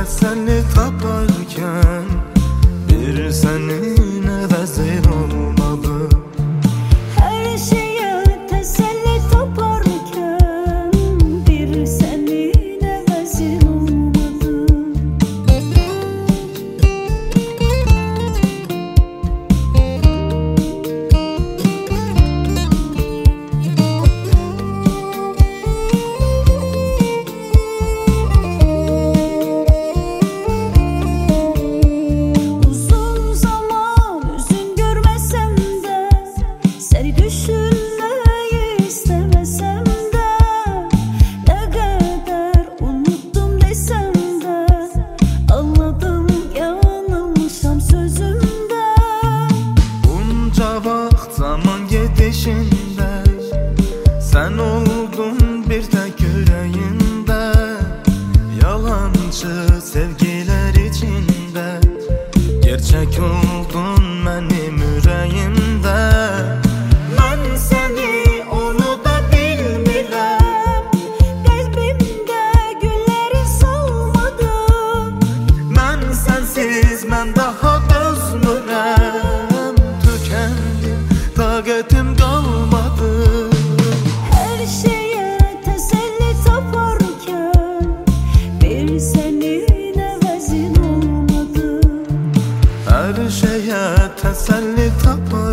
təsəlli taparkən bir sənin əvəzin olmadı. Hər şeyə təsəlli taparkən bir sənin əvəzin olmadı. Düşünmeyi istemesem de, ne kadar unuttum desem de, anladım yanılmışam sözümde. Bunca vaxt zaman gedişində sən oldun bir tək ürəyimdə, yalancı sevgilər içində gerçək oldun mənim ürəyimdə. Mən səni unuda bilmirəm, Qəlbimdə gülləri solmadım. mən sənsiz mən daha dözmürəm, tükəndim, taqətim qalmadı. Hər şeyə təsəlli taparkən bir sənin əvəzin olmadı. Hər şeyə təsəlli tapar